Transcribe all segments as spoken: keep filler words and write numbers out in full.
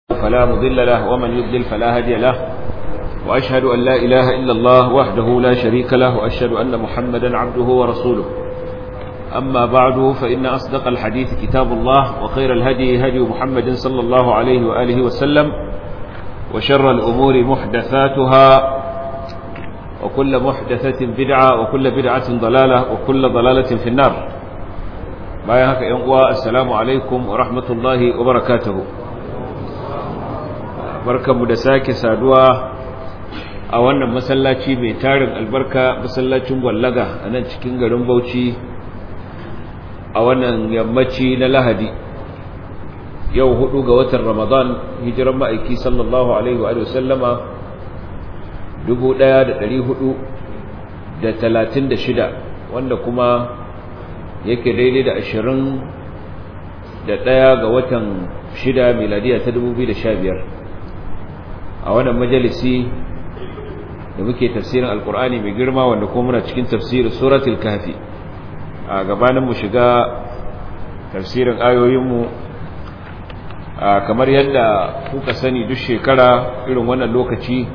فلا مضل له ومن يضلل فلا هادي له وأشهد أن لا إله إلا الله وحده لا شريك له وأشهد أن محمدا عبده ورسوله. أما بعد فإن أصدق الحديث كتاب الله وخير الهدي هدي محمد صلى الله عليه وآله وسلم وشر الأمور محدثاتها وكل محدثة بدعة وكل بدعة ضلالة وكل ضلالة في النار. بايعك يا أخوة، السلام عليكم ورحمة الله وبركاته. barkanmu da sake saduwa a wannan masallaci mai tarin albarka, masallacin Gwallaga a nan cikin garin Bauchi a wannan yammaci na Lahadi, yau hudu ga watan Ramadan, hijiran ma'aiki sallallahu alaihi wa sallama dubu ɗaya da ɗari hudu da talatin da shida, wanda kuma yake daidai da ashirin da ɗaya ga watan shida miladiya ta dubu biyu da sha biyar. a wannan majalisi da muke tafsirin alkur'ani mai girma, wanda kuma muna cikin tafsirin suratul kahfi. a gabanin mu shiga tafsirin ayoyinmu, kamar yadda kuka sani duk shekara irin wannan lokaci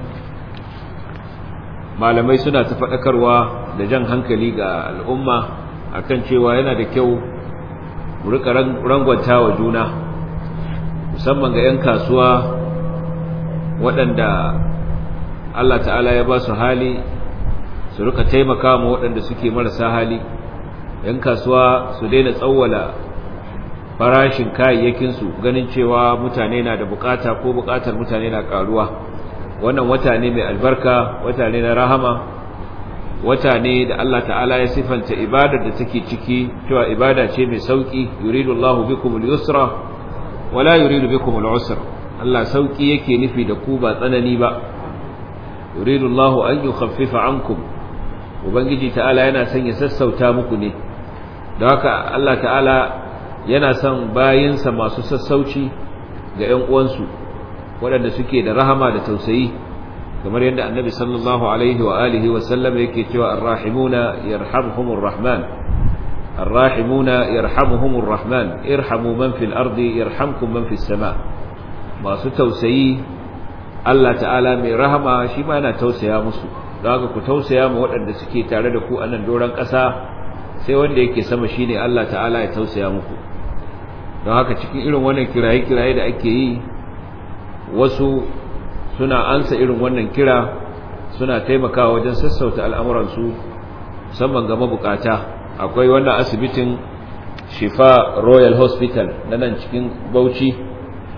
malamai suna ta faɗakarwa da jan hankali ga al'umma akan cewa yana da kyau mu rika rangwanta wa juna, musamman ga 'yan kasuwa waɗanda Allah ta'ala ya ba su hali su rika taimaka ma waɗanda suke marasa hali. ‘Yan kasuwa su daina tsawwala farashin kayayyakinsu, ganin cewa mutane na da bukata ko bukatar mutane na karuwa. Wannan wata ne mai albarka, wata ne na rahama, wata ne da Allah ta'ala ya sifanta ibadar da take ciki cewa ibada ce mai sauki. yuridu Allahu bikumul yusra wala yuridu bikumul usra. Allah sauki yake nufi da ku, ba tsanani ba. yuridu Allahu an yukhaffifa ankum, ubangiji ta'ala yana son ya sassauta muku ne. don haka Allah ta'ala yana son bayinsa masu sassauci ga ƴan uwansu waɗanda suke da rahama da tausayi, kamar yadda annabi sallallahu alaihi wa alihi wa sallam yake cewa arrahimuna yarhamuhumur rahman arrahimuna yarhamuhumur rahman irhamu man fil ardi yarhamkum man fis sama. masu tausayi Allah ta'ala mai rahama shi ma yana tausaya musu. don haka ku tausaya ma waɗanda suke tare da ku a nan doron ƙasa, sai wanda yake sama shine Allah ta'ala ya tausaya muku. don haka cikin irin wannan kiraye-kiraye da ake yi, wasu suna ansa irin wannan kira, suna taimakawa wajen sassauta al'amuransu musamman ga mabukata. akwai wannan asibitin Shifa Royal Hospital na nan cikin Bauchi,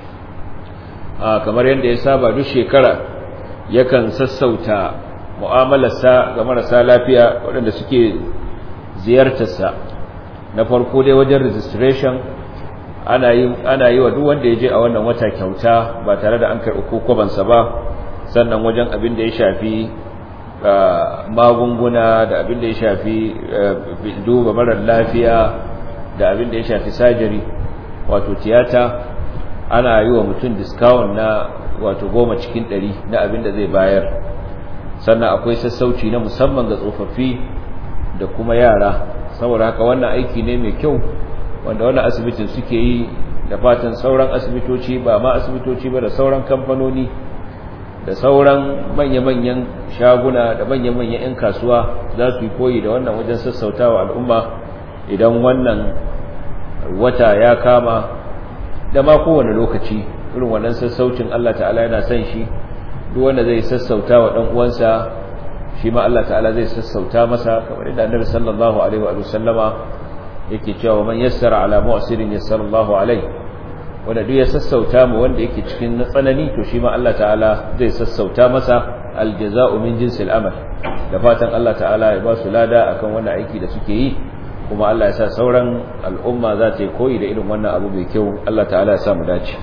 kamar yadda ya saba duk shekara yakan sassauta mu'amalarsa ga marasa lafiya waɗanda suke ziyartarsa. na farko dai wajen registration ana yi ana yi wa duk wanda ya je a wannan wata kyauta ba tare da an karɓi kokobansa ba. sannan wajen abin da ya shafi magunguna da abin da ya shafi duba marar lafiya da abin da ya shafi surgery wato tiyata, ana yi wa mutum discount na wato goma cikin ɗari na abin da zai bayar. sannan akwai sassauci na musamman ga tsofaffi da kuma yara. saboda haka wannan aiki ne mai kyau wanda wannan asibitin suke yi, da fatan sauran asibitoci, ba ma asibitoci ba da sauran kamfanoni da sauran manya-manyan shaguna da manya-manyan 'yan kasuwa za su yi koyi da wannan wajen sassautawa al'umma idan wannan wata ya kama, da ma kowane lokaci. irin wannan sassaucin Allah ta'ala yana son shi. duk wanda zai sassauta wa dan uwansa, shi ma Allah ta'ala zai sassauta masa, kamar yadda Annabi sallallahu alaihi wa sallama yake cewa man yassara ala mu'sirin yassara Allahu alaihi. wanda duk ya sassauta mu wanda yake cikin tsanani, to shi ma Allah ta'ala zai sassauta masa. aljaza'u min jinsil amal. da fatan Allah ta'ala ya ba su lada akan wannan aiki da suke yi, kuma Allah ya sa sauran al'umma za ta yi koyi da irin wannan abu mai kyau. Allah ta'ala ya sa mu dace.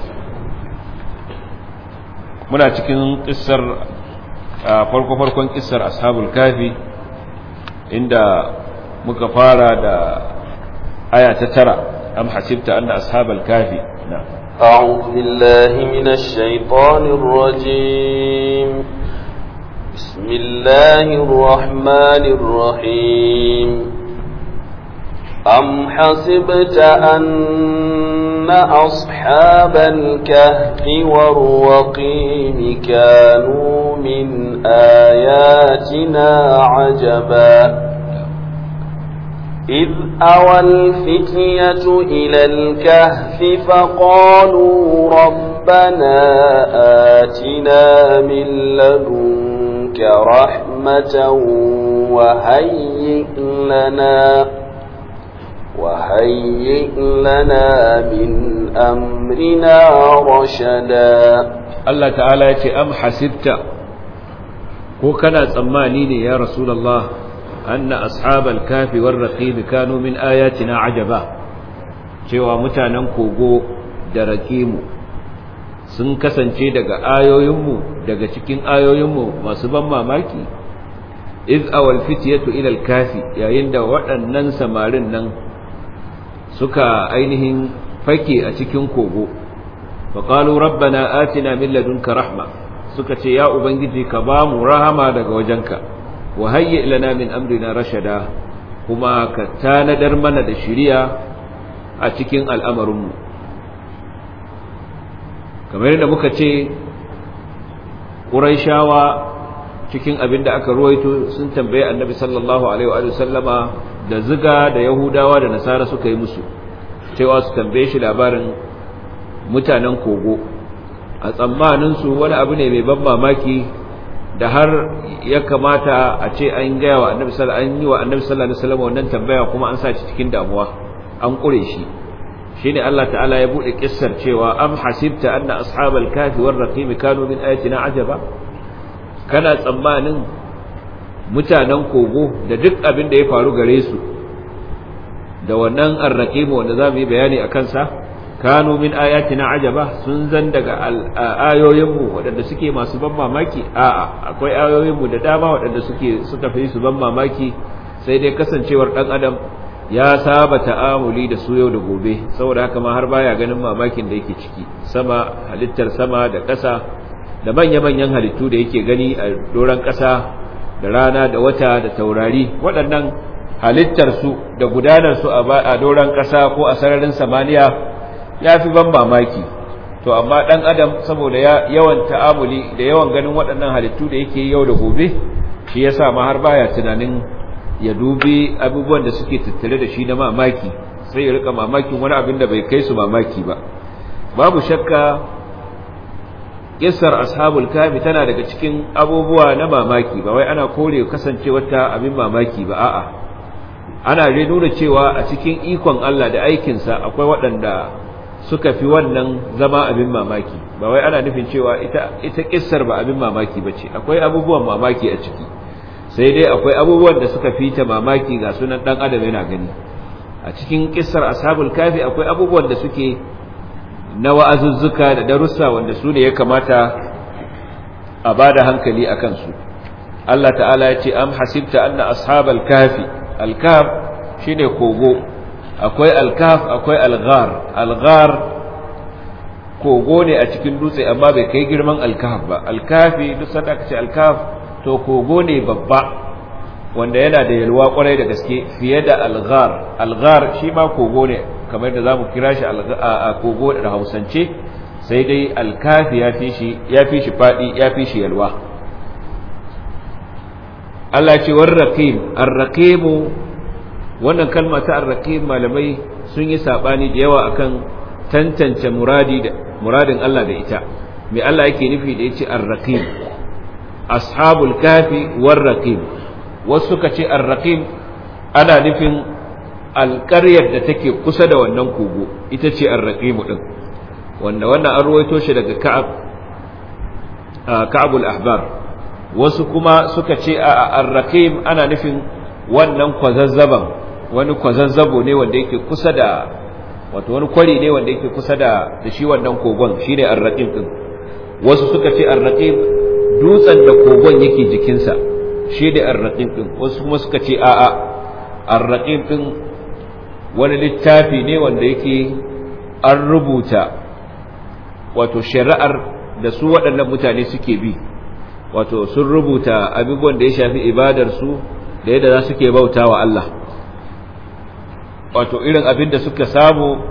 muna cikin kissar farko-farkon kissar ashabul kafi, inda muka fara da aya ta tara. am hasibta anna ashabal kafi na a'udhu billahi minash shaitanir rajim. bismillahir rahmanir rahim. am hasibta anna أصحاب الكهف والرقيم كانوا من آياتنا عجبا إذ أوى الفتية إلى الكهف فقالوا ربنا آتنا من لدنك رحمة وهيئ لنا وهيئ لنا من أمرنا رشدا. الله تعالى يقول أم حسبت وكان تسماني يا رسول الله أن أصحاب الكهف والرقيم كانوا من آياتنا عجبا cewa mutanen kogo da raqimu sun kasance daga ayoyinmu daga cikin ayoyinmu masu ban mamaki iz awal fityatu ila al-kafi yayin da waɗannan samarin nan suka ainihin fake a cikin kogo fa qalu rabbana atina min ladunka rahma suka ce ya ubangiji ka ba mu rahama daga wajenka wa hayyi lana min amrina rashada kuma ka tanadar mana da shiriya a cikin al'amarinmu kamar yadda muka ce Qurayshawa cikin abin da aka ruwaito sun tambaye Annabi sallallahu alaihi wa sallama da ziga da Yahudawa da Nasara suka yi musu cewa su tambaye shi labarin mutanen kogo a tsammanin su wani abu ne mai ban mamaki da har ya kamata a ce an gaya wa Annabi sallallahu alaihi wa Annabi sallallahu alaihi wasallam wannan tambaya kuma an sa shi cikin damuwa an kure shi shine Allah ta'ala ya bude kissar cewa am hasibta anna ashabal kafi war raqim kanu min ayatina ajaba kana tsammanin mutanen kogo da duk abin da ya faru gare su da wannan ar-raqim wanda zamu yi bayani akan sa kanu min ayatina ajaba sun zan daga ayoyinmu waɗanda suke masu ban mamaki a'a akwai ayoyinmu da dama waɗanda suke suka fi su ban mamaki sai dai kasancewar dan adam ya saba ta'amuli da su yau da gobe saboda haka ma har baya ganin mamakin da yake ciki sama halittar sama da ƙasa da manya-manyan halittu da yake gani a doran ƙasa da rana da wata da taurari waɗannan halittar su da gudanar su a doran ƙasa ko a sararin samaniya ya fi ban mamaki to amma ɗan adam saboda yawan ta'amuli da yawan ganin waɗannan halittu da yake yau da gobe shi yasa ma har baya tunanin ya dubi abubuwan da suke tattare da shi na mamaki sai ya rika mamakin wani abin da bai kai su mamaki ba babu shakka kissar ashabul kafi tana daga cikin abubuwa na mamaki ba wai ana kore kasancewar ta abin mamaki ba a'a ana dai nuna cewa a cikin ikon Allah da aikinsa akwai waɗanda suka fi wannan zama abin mamaki ba wai ana nufin cewa ita ita kissar ba abin mamaki bace akwai abubuwan mamaki a ciki sai dai akwai abubuwan da suka fi ta mamaki ga sunan dan adam yana gani a cikin kissar ashabul kafi akwai abubuwan da suke na wa'azuzzuka da darussa wanda su ne ya kamata a bada hankali akan su Allah ta'ala ya ce am hasibta anna ashabal kafi al-kaf shine kogo akwai al-kaf akwai al-ghar al-ghar kogo ne a cikin dutse amma bai kai girman al-kaf ba al-kafi duk sanda aka ce al-kaf to kogo ne babba wanda yana da yalwa kwarai da gaske fiye da alghar alghar shi ma kogo ne kamar da zamu kira shi a kogo da Hausance sai dai alkafi ya fi shi ya fi shi fadi ya fi shi yalwa Allah ce war raqim ar-raqim wannan kalma ta ar-raqim malamai sun yi sabani da yawa akan tantance muradi da muradin Allah da ita me Allah yake nufi da yace ar-raqim ashabul kafi war raqim wasu suka ce ar-raqim ana nufin alƙaryar da take kusa da wannan kogo ita ce ar-raqim din wanda wannan an ruwaito shi daga Ka'ab Ka'abul Ahbar wasu kuma suka ce ar-raqim ana nufin wannan kwazazzaban wani kwazazzabo ne wanda yake kusa da wato wani kwari ne wanda yake kusa da da shi wannan kogon shine ar-raqim din wasu suka ce ar-raqim dutsen da kogon yake jikinsa shi da ar-raqim din wasu kuma suka ce a'a ar-raqim din wani littafi ne wanda yake an rubuta wato shari'ar da su waɗannan mutane suke bi wato sun rubuta abubuwan da ya shafi ibadar su da yadda za su ke bautawa Allah wato irin abin da suka samu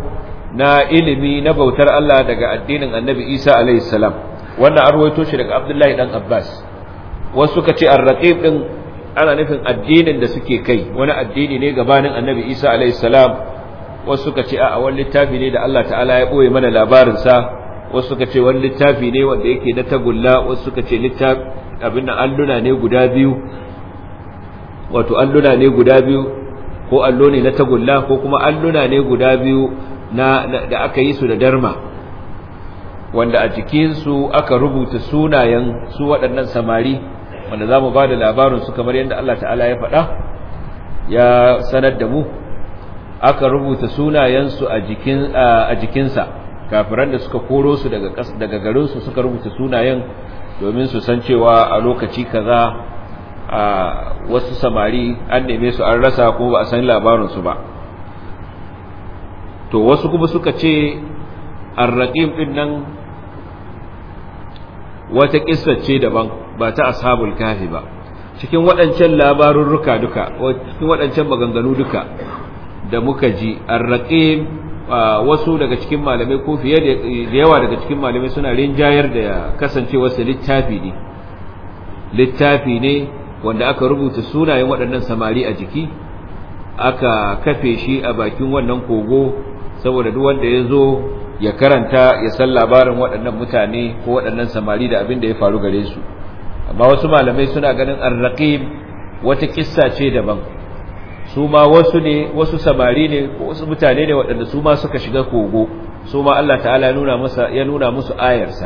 na ilimi na bautar Allah daga addinin Annabi Isa alaihi salam. Wannan an rawaito shi daga Abdullahi dan Abbas. Wasu suka ce ar-raqib din ana nufin addinin da suke kai, wani addini ne gabanin Annabi Isa alaihi salam. Wasu suka ce a wani littafi ne da Allah ta'ala ya boye mana labarin sa. Wasu suka ce wani littafi ne wanda yake na tagulla. Wasu suka ce littafi abin nan alluna ne guda biyu, wato alluna ne guda biyu, ko allo ne na tagulla ko kuma alluna ne guda biyu na da aka yi su da darma, wanda a jikinsu aka rubuta sunayen su waɗannan samari wanda za mu ba da labarinsu kamar yadda Allah ta'ala ya faɗa ya sanar da mu. Aka rubuta sunayensu a jikin a jikinsa, kafiran da suka koro su daga daga garinsu suka rubuta sunayen domin su san cewa a lokaci kaza a wasu samari an neme su an rasa kuma ba a san labarinsu ba. To wasu kuma suka ce ar-raqim din nan wata kissa ce daban, ba ta ashabul kahfi ba. Cikin waɗancan labarurruka duka, cikin waɗancan maganganu duka da muka ji, ar-raqim wasu daga cikin malamai ko fiye da yawa daga cikin malamai suna rinjayar da kasancewar sa littafi ne littafi ne wanda aka rubuta sunayen waɗannan samari a jiki, aka kafe shi a bakin wannan kogo saboda duk wanda ya zo ya karanta ya san labarin waɗannan mutane ko waɗannan samari da abin da ya faru gare su. Amma wasu malamai suna ganin ar-raqib wata kissa ce daban, su ma wasu ne wasu samari ne ko wasu mutane ne waɗanda su ma suka shiga kogo, su ma Allah ta'ala ya nuna masa ya nuna musu ayarsa.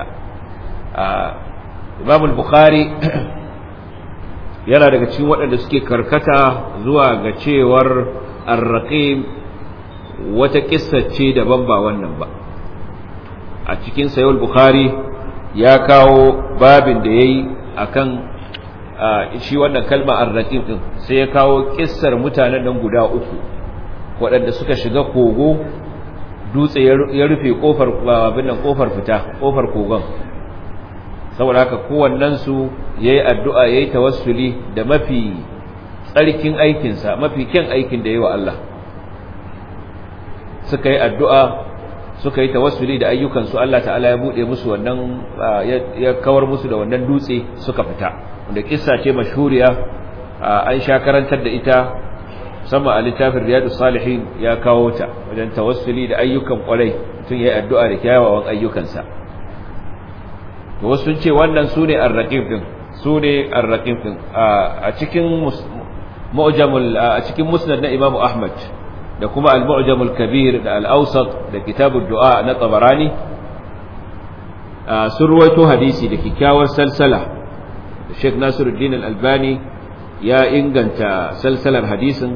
Imam al-Bukhari yana daga cikin waɗanda suke karkata zuwa ga cewar ar-raqib wata kissa ce daban ba wannan ba. A cikin sahih al-Bukhari ya kawo babin da yayi akan shi wannan kalma ar-raqib din, sai ya kawo kissar mutanen nan guda uku waɗanda suka shiga kogo, dutse ya rufe kofar abin nan kofar fita kofar kogon. Saboda haka kowannen su yayi addu'a yayi tawassuli da mafi tsarkin aikin sa, mafi kyan aikin da yayi wa Allah. Suka yi addu'a, suka yi tawassuli da ayyukan su, Allah ta'ala ya bude musu wannan ya kawar musu da wannan dutse suka fita. Wanda kissa ce mashhuriya, an sha karantar da ita sama a littafin Riyadus Salihin ya kawo ta wajen tawassuli da ayyukan kwarai, tun yayi addu'a da kyawawan ayyukansa. To wasu sun ce wannan sune ar-raqib din, sune ar-raqib din a cikin mu'jamul a cikin musnad na Imam Ahmad da kuma al-mu'jamul kabir da al-awsat da kitabud du'a na Tabarani sun ruwaito hadisi da kikkiawar salsala. Sheikh Nasiruddin Al-Albani ya inganta salsalar hadisin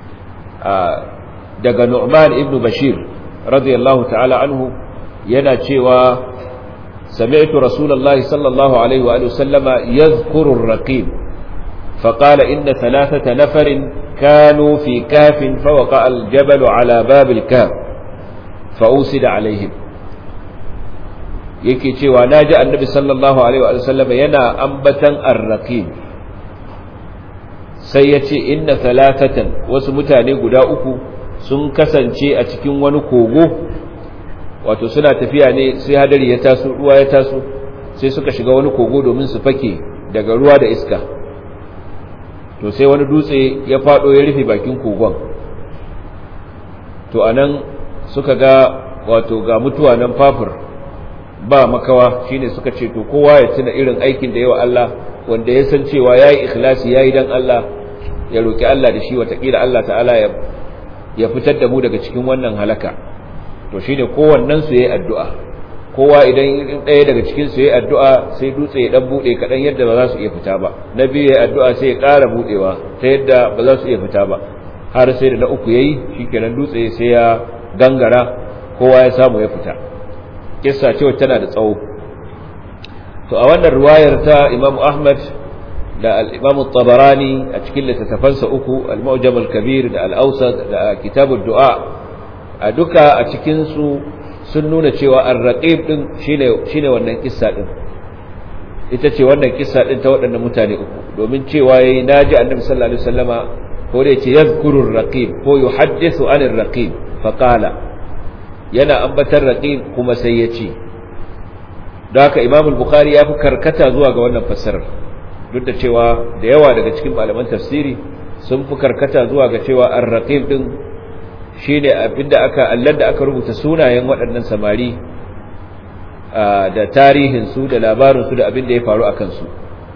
daga Nu'man ibn Bashir radiyallahu ta'ala anhu, yana cewa sami'tu Rasulullahi sallallahu alaihi wa sallama yadhkuru ar-raqib faqala inna thalathata nafarin kanu fi kafin fawaqa'a al-jabalu ala bab al-kaf fa'usida alaihim. Yake cewa naji annabi sallallahu alaihi wa sallama yana ambatan ar-raqib, sai yace inna thalathatan, wasu mutane guda uku sun kasance a cikin wani kogo, wato suna tafiya ne sai hadari ya taso, ruwa ya taso, sai suka shiga wani kogo domin su fake daga ruwa da iska. To sai wani dutse ya fado ya rufe bakin kogon. To anan suka ga wato ga mutuwa nan fafur ba makawa, shine suka ce to kowa ya tuna irin aikin da yawa Allah, wanda ya san cewa yayi ikhlasi yayi dan Allah, ya roki Allah da shi, watakila Allah ta'ala ya ya fitar da mu daga cikin wannan halaka. To shine kowannen su yayi addu'a, kowa idan ɗaya daga cikin su yayi addu'a sai dutse ya dan bude kadan yadda ba za su iya fita ba, na biyu yayi addu'a sai ya ƙara budewa ta yadda ba za su iya fita ba, har sai da na uku yayi, shikenan dutse sai ya gangara, kowa ya samu ya fita. Kissa ce wacce tana da tsawo. To a wannan riwayar ta Imam Ahmad da al-Imam Tabarani a cikin littattafansa uku, al-Mu'jam al-Kabir da al-Awsat da Kitabud Du'a, a duka a cikin su sun nuna cewa ar-raqib din shine shine wannan kissa din, ita ce wannan kissa din ta waɗannan mutane uku, domin cewa yayi naji Annabi sallallahu alaihi wasallama ko da yace yazkuru ar-raqib ko yuhaddithu an ar-raqib fa qala, yana ambatar raqib kuma sai ya ce don haka Imam al-Bukhari ya fi karkata zuwa ga wannan fassarar duk da cewa da yawa daga cikin malaman tafsiri sun fi karkata zuwa ga cewa ar-raqib din shine abinda aka allan da aka rubuta sunayen waɗannan samari da tarihin su da labarin su da abinda ya faru akan su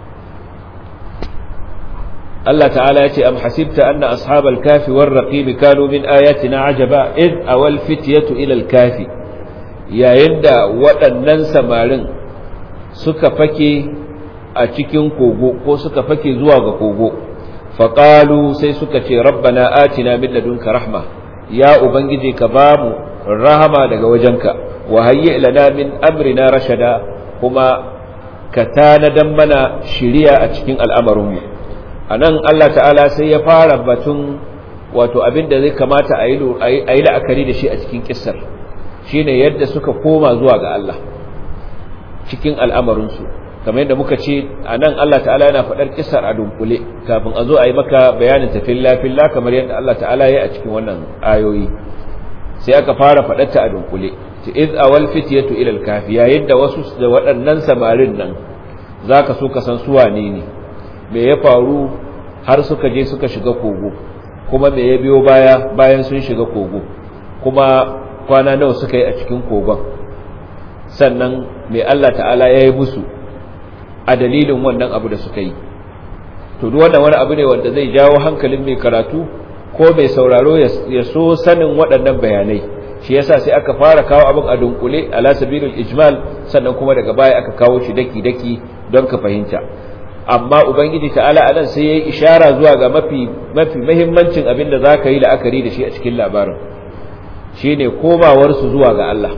Allah ta'ala ya ce am hasibta anna ashabal kafi war raqib kanu min ayatina ajaba id awal fityatu ila al-kafi yayin da waɗannan samarin suka fake a cikin kogo ko suka fake zuwa ga kogo faqalu sai suka ce rabbana atina min ladunka rahma ya ubangiji ka bamu rahama daga wajenka wa hayyi lana min amrina rashada kuma ka tanadan mana shiriya a cikin al'amarinmu anan Allah ta'ala sai ya fara batun wato abinda zai kamata a yi la'akari da shi a cikin kissar shine yadda suka koma zuwa ga Allah cikin al'amarinsu kamar yadda muka ce anan Allah ta'ala yana faɗar kissar a dunkule kafin a zo a yi maka bayanin ta filla filla kamar yadda Allah ta'ala ya yi a cikin wannan ayoyi sai aka fara faɗar ta a dunkule ta iz awal fityatu ila al-kafi yayin da wasu da waɗannan samarin nan zaka so ka san su wane ne me ya faru har suka je suka shiga kogo kuma me ya biyo baya bayan sun shiga kogo kuma kwana nawa suka yi a cikin kogon sannan me Allah ta'ala ya yi musu a dalilin wannan abu da suka yi to duk wannan wani abu ne wanda zai jawo hankalin mai karatu ko mai sauraro ya so sanin waɗannan bayanai shi yasa sai aka fara kawo abin a dunkule ala sabilul ijmal sannan kuma daga baya aka kawo shi daki daki don ka fahimta amma ubangiji ta'ala anan sai yayi ishara zuwa ga mafi mafi muhimmancin abin da zaka yi la'akari da shi a cikin labarin shine komawar su zuwa ga Allah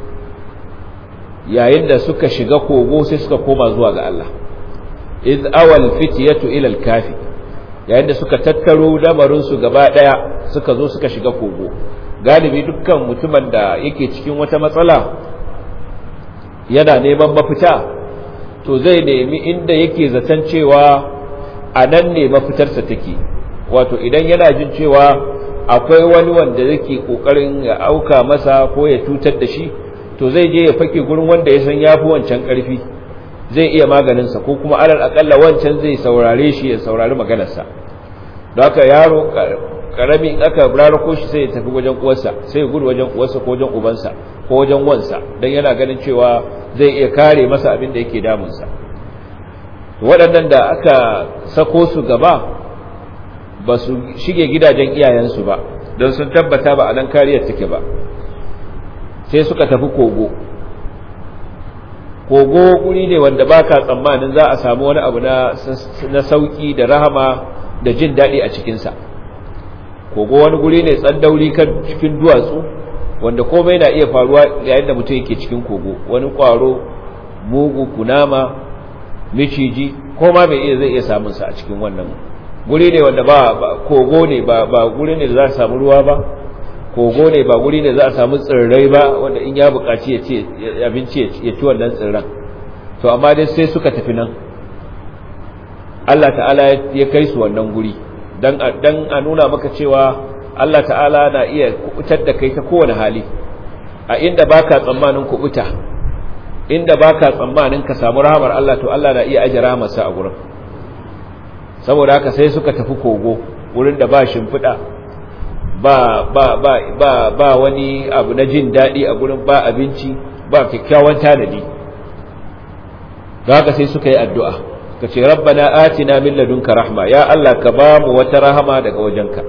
yayin da suka shiga kogo sai suka koma zuwa ga Allah iz awal fityatu ila al-kafi yayin da suka tattaro lamarin su gaba daya suka zo suka shiga kogo galibi dukkan mutumin da yake cikin wata matsala yana neman mafita to zai nemi inda yake zaton cewa anan ne mafitarsa take wato idan yana jin cewa akwai wani wanda yake kokarin ya auka masa ko ya cutar da shi to zai je ya fake gurin wanda ya san yafi wancan karfi zai iya maganinsa ko kuma alal akalla wancan zai saurare shi ya saurari maganarsa don haka yaro karami in aka rarako shi sai ya tafi wajen uwarsa sai ya gudu wajen uwarsa ko wajen ubansa ko wajen wansa dan yana ganin cewa zai iya kare masa abin da yake damunsa waɗannan da aka sako su gaba ba su shige gidajen iyayensu ba don sun tabbata ba a nan kariyar take ba sai suka tafi kogo kogo guri ne wanda baka tsammanin za a samu wani abu na na sauki da rahama da jin daɗi a cikinsa kogo wani guri ne tsandauri kan cikin duwatsu wanda komai na iya faruwa yayin da mutum yake cikin kogo wani kwaro mugu kunama miciji koma mai iya zai iya samun sa a cikin wannan guri ne wanda ba kogo ne ba ba guri ne da za a samu ruwa ba kogo ne ba guri ne za a samu tsirrai ba wanda in ya buƙaci ya ce abinci ya ci wannan tsirran to amma dai sai suka tafi nan Allah ta'ala ya kai su wannan guri dan dan a nuna maka cewa Allah ta'ala na iya kubutar da kai ta kowane hali a inda baka tsammanin kubuta inda baka tsammanin ka samu rahamar Allah to Allah na iya aje rahamarsa a gurin saboda haka sai suka tafi kogo wurin da ba shimfiɗa ba ba ba ba ba wani abu na jin daɗi a gurin ba abinci ba kyakkyawan tanadi haka sai suka yi addu'a ka ce rabbana atina min ladunka rahma ya Allah ka ba mu wata rahama daga wajenka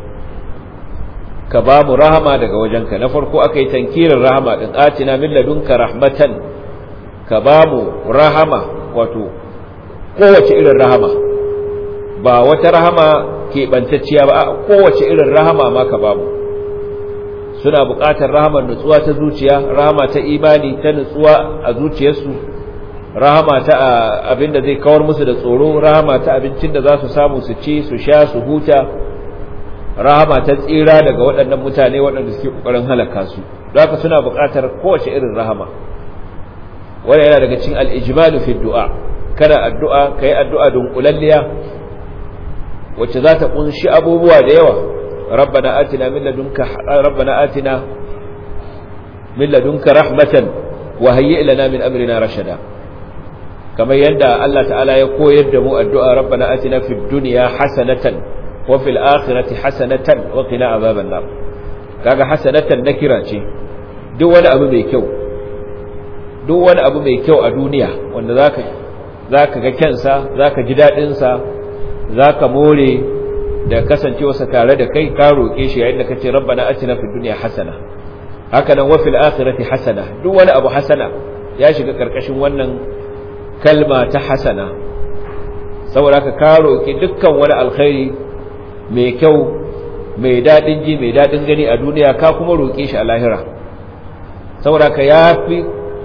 ka ba mu rahama daga wajenka na farko aka yi tankirin rahama din atina min ladunka rahmatan ka ba mu rahama wato kowace irin rahama ba wata rahama keɓantacciya ba kowace irin rahama ma ka ba mu suna buƙatar rahamar nutsuwa ta zuciya rahama ta imani ta nutsuwa a zuciyarsu rahama ta abinda zai kawar musu da tsoro rahama ta abincin da za su samu su ci su sha su huta rahama ta tsira daga waɗannan mutane waɗanda suke ƙoƙarin halaka su don haka suna buƙatar kowace irin rahama wanda yana daga cikin al-ijmalu fi du'a kada addu'a kai addu'a dunkulalliya wacce za ta kunshi abubuwa da yawa rabbana atina min ladunka rabbana atina min ladunka rahmatan wa hayyi' lana min amrina rashada kamar yadda Allah ta'ala ya koyar da mu addu'a rabbana atina fid dunya hasanatan wa fil akhirati hasanatan wa qina azaban nar kaga hasanatan nakira ce duk wani abu mai kyau duk wani abu mai kyau a duniya wanda zaka zaka ga kansa zaka ji dadin sa zaka more da kasancewarsa tare da kai ka roke shi yayin da kace rabbana atina fid dunya hasana haka nan wa fil akhirati hasana duk wani abu hasana ya shiga karkashin wannan kalma ta hasana saboda ka ka roki dukkan wani alkhairi mai kyau mai dadin ji mai dadin gani a duniya ka kuma roke shi a lahira saboda ka yafi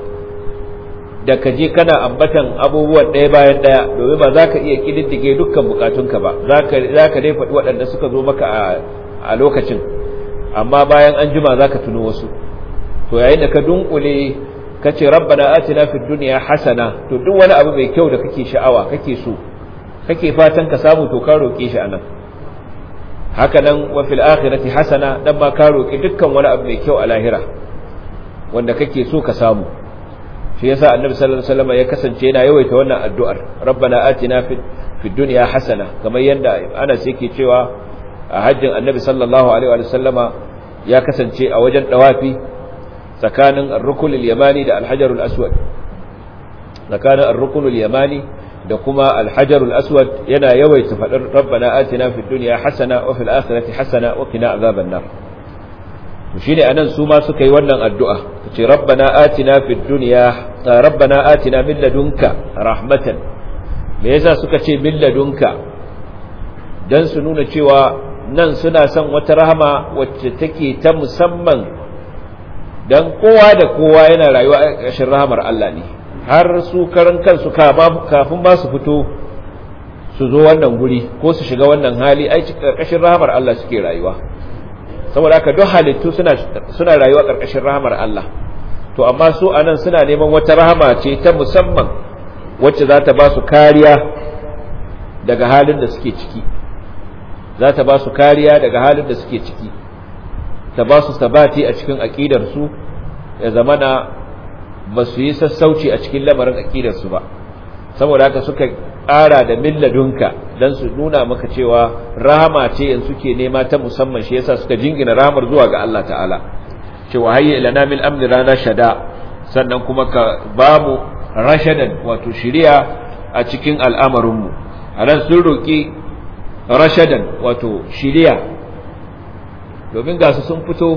da ka je kana ambatan abubuwan ɗaya bayan ɗaya domin ba za ka iya kididdige dukkan bukatunka ba za ka dai faɗi waɗanda suka zo maka a lokacin amma bayan an jima za ka tuno wasu to yayin da ka dunkule ka ce rabbana atina fid dunya hasana to duk wani abu mai kyau da kake sha'awa kake so kake fatan ka samu to ka roke shi anan haka nan wa fil akhirati hasana dan ma ka roki dukkan wani abu mai kyau a lahira wanda kake so ka samu shi yasa annabi sallallahu alaihi wasallam ya kasance yana yawaita wannan addu'ar rabbana atina fid fid dunya hasana kamar yanda Anas yake cewa a hajjin annabi sallallahu alaihi wasallama ya kasance a wajen dawafi tsakanin ar-rukn al-yamani da al-hajar al-aswad tsakanin ar-rukn al-yamani da kuma al-hajar al-aswad yana yawaita fadar rabbana atina fid dunya hasana wa fil akhirati hasana wa qina azaban nar to shine anan su ma suka yi wannan addu'a ce rabbana atina fid dunya rabbana atina min ladunka rahmatan me yasa suka ce min ladunka dan su nuna cewa nan suna son wata rahama wacce take ta musamman dan kowa da kowa yana rayuwa a ƙarshen rahamar Allah ne har su karan kansu kafin ba su fito su zo wannan guri ko su shiga wannan hali ai ƙarƙashin rahamar Allah suke rayuwa saboda haka duk halittu suna suna rayuwa ƙarƙashin rahamar Allah to amma su anan suna neman wata rahama ce ta musamman wacce za ta ba su kariya daga halin da suke ciki za ta ba su kariya daga halin da suke ciki ta ba su sabati a cikin aƙidarsu ya zamana ba su yi sassauci a cikin lamarin aƙidarsu ba saboda haka suka ƙara da milladunka don su nuna maka cewa rahama ce yanzu suke nema ta musamman shi yasa suka jingina rahamar zuwa ga Allah ta'ala cewa hayya ilana min amrina shada sannan kuma ka bamu rashadan wato shiriya a cikin al'amarinmu anan sun roki rashadan wato shiriya domin gasu sun fito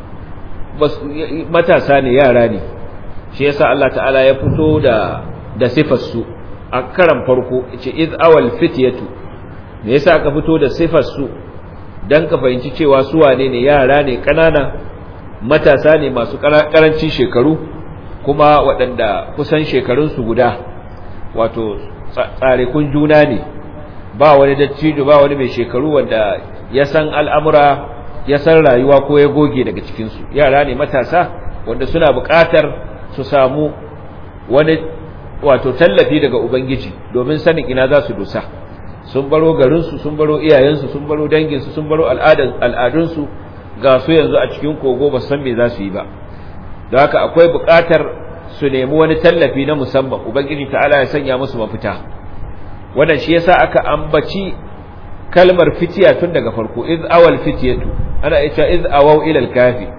matasa ne yara ne shi yasa Allah ta'ala ya fito da da sifar su a karan farko yace iz awal fityatu me yasa aka fito da sifar su dan ka fahimci cewa su wane ne yara ne kanana matasa ne masu karancin shekaru kuma waɗanda kusan shekarun su guda wato tsarikun juna ne ba wani dattijo ba wani mai shekaru wanda ya san al'amura ya san rayuwa ko ya goge daga cikinsu yara ne matasa wanda suna buƙatar su samu wani wato tallafi daga ubangiji domin sanin ina za su dosa sun baro garinsu sun baro iyayensu sun baro danginsu sun baro al'adunsu ga su yanzu a cikin kogo ba san me za su yi ba don haka akwai buƙatar su nemi wani tallafi na musamman ubangiji ta'ala ya sanya musu mafita wannan shi yasa aka ambaci kalmar fitiya tun daga farko iz awal fitiyatu ana ita iz awau ila al-kafi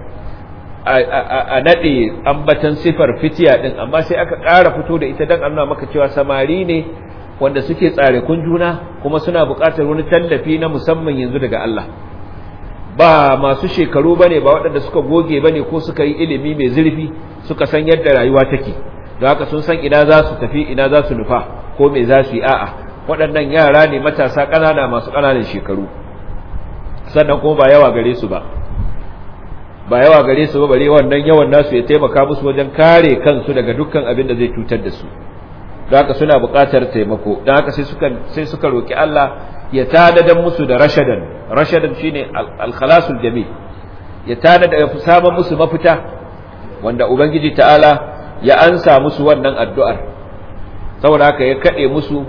a nade ambatan sifar fitiya din amma sai aka ƙara fito da ita dan Allah maka cewa samari ne wanda suke tsare kun juna kuma suna buƙatar wani tallafi na musamman yanzu daga Allah ba masu shekaru bane ba waɗanda suka goge bane ko suka yi ilimi mai zurfi suka san yadda rayuwa take don haka sun san ina za su tafi ina za su nufa ko me za su yi a'a waɗannan yara ne matasa ƙanana masu ƙananan shekaru sannan kuma ba yawa gare su ba ba yawa gare su ba bare wannan yawan nasu ya taimaka musu wajen kare kansu daga dukkan abin da zai cutar da su don haka suna buƙatar taimako don haka sai suka sai suka roki Allah ya tadadan musu da rashadan rashadan shine al-khalasul jami ya tada da samu musu mafita wanda ubangiji ta'ala ya ansa musu wannan addu'ar saboda haka ya kade musu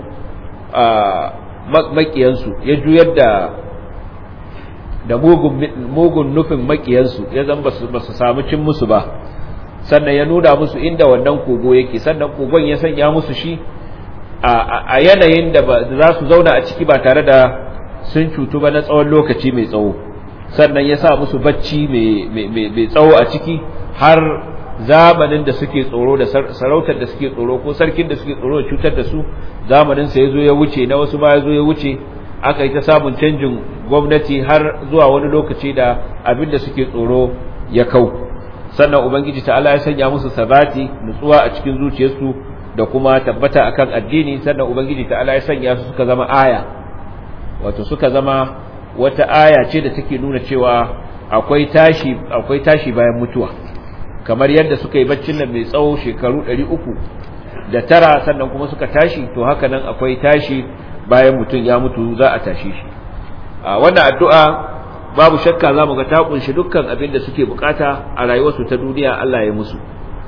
a makiyansu ya juyar da da mugun mugun nufin makiyansu ya zan basu basu samu cin musu ba sannan ya nuna musu inda wannan kogo yake, sannan kogon ya sanya musu shi a yanayin da za su zauna a ciki ba tare da sun cutu ba na tsawon lokaci mai tsawo, sannan ya sa musu bacci mai tsawo a ciki har zamanin da suke tsoro da sarautar da suke tsoro ko sarkin da suke tsoro da cutar da su zamanin sa yazo ya wuce, na wasu ba yazo ya wuce, aka yi ta samun canjin gwamnati har zuwa wani lokaci da abin da suke tsoro ya kau. Sannan ubangiji ta'ala ya sanya musu sabati, nutsuwa a cikin zuciyarsu da kuma tabbata akan addini. Sannan ubangiji ta'ala ya sanya su suka zama aya, wato suka zama wata aya ce da take nuna cewa akwai tashi akwai tashi bayan mutuwa, kamar yadda suka yi baccin nan mai tsawo shekaru ɗari uku da tara sannan kuma suka tashi, to haka nan akwai tashi bayan mutum ya mutu za a tashi shi. A wannan addu'a babu shakka za mu ga ta kunshi dukkan abin da suke bukata a rayuwarsu ta duniya Allah ya musu.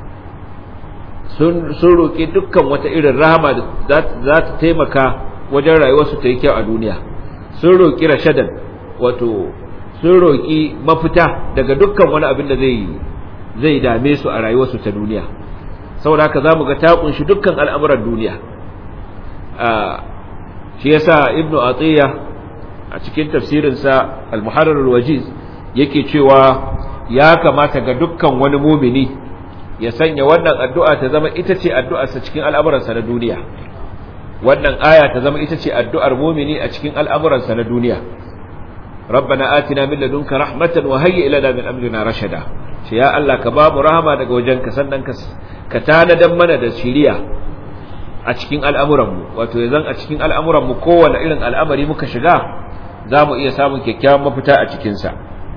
Sun roƙi dukkan wata irin rahama da za ta taimaka wajen rayuwarsu ta yi kyau a duniya. Sun roƙi rashadan, wato sun roƙi mafita daga dukkan wani abin da zai zai dame su a rayuwarsu ta duniya. Saboda haka zamu ga ta kunshi dukkan al'amuran duniya. a shi yasa Ibn Atiyya a cikin tafsirin sa Al-Muharrar Al-Wajiz yake cewa ya kamata ga dukkan wani mu'mini ya sanya wannan addu'a ta zama ita ce addu'arsa cikin al'amuransa na duniya. Wannan aya ta zama ita ce addu'ar mu'mini a cikin al'amuransa na duniya. Rabbana atina min ladunka rahmatan wa hayyi lana min amrina rashada. Ce ya Allah ka ba mu rahama daga wajenka, sannan ka ka tanadan mana da shiriya a cikin al'amuranmu. Wato yanzu a cikin al'amuranmu kowanne irin al'amari muka shiga za mu iya samun kyakkyawan mafita a cikin sa.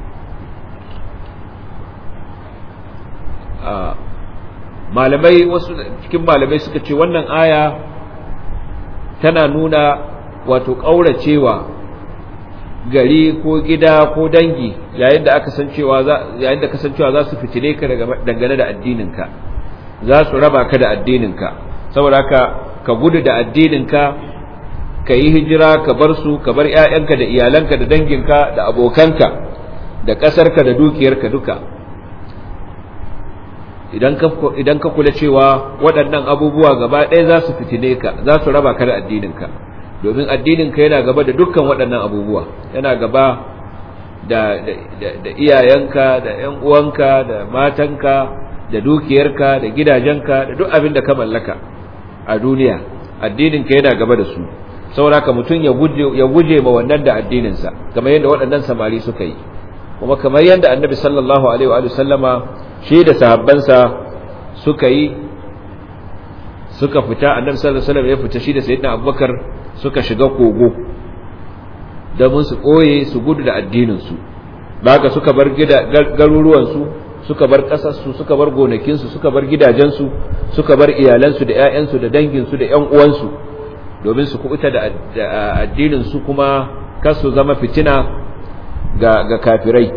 Malamai wasu cikin malamai suka ce wannan aya tana nuna wato kauracewa gari ko gida ko dangi yayin da aka san cewa yayin da kasancewa za su fitile ka dangane da addininka, za su raba ka da addininka. Saboda haka ka gudu da addininka, ka yi hijira, ka bar su, ka bar ƴaƴanka da iyalanka da danginka da abokanka da ƙasarka da dukiyarka duka. Idan ka idan ka kula cewa waɗannan abubuwa gaba ɗaya za su fitile ka, za su raba ka da addininka, domin addininka yana gaba da dukkan waɗannan abubuwa, yana gaba da da iyayenka da ƴan uwanka da matanka da dukiyarka da gidajenka da duk abin da ka mallaka a duniya. Addininka yana gaba da su. Saboda haka mutum ya guje ya guje ma wannan da addininsa, kamar yadda waɗannan samari suka yi, kuma kamar yadda Annabi sallallahu alaihi wa sallama shi da sahabbansa suka yi, suka fita. Annabi sallallahu alaihi wasallam ya fita shi da sayyidina Abubakar suka shiga kogo domin su koye su gudu da addinin su. Baka suka bar garuruwan su, suka bar kasar su, suka bar gonakin su, suka bar gidajen su, suka bar iyalan su da ƴaƴan su da dangin su da ƴan uwan su, domin su kubuta da addinin su kuma kar su zama fitina ga ga kafirai.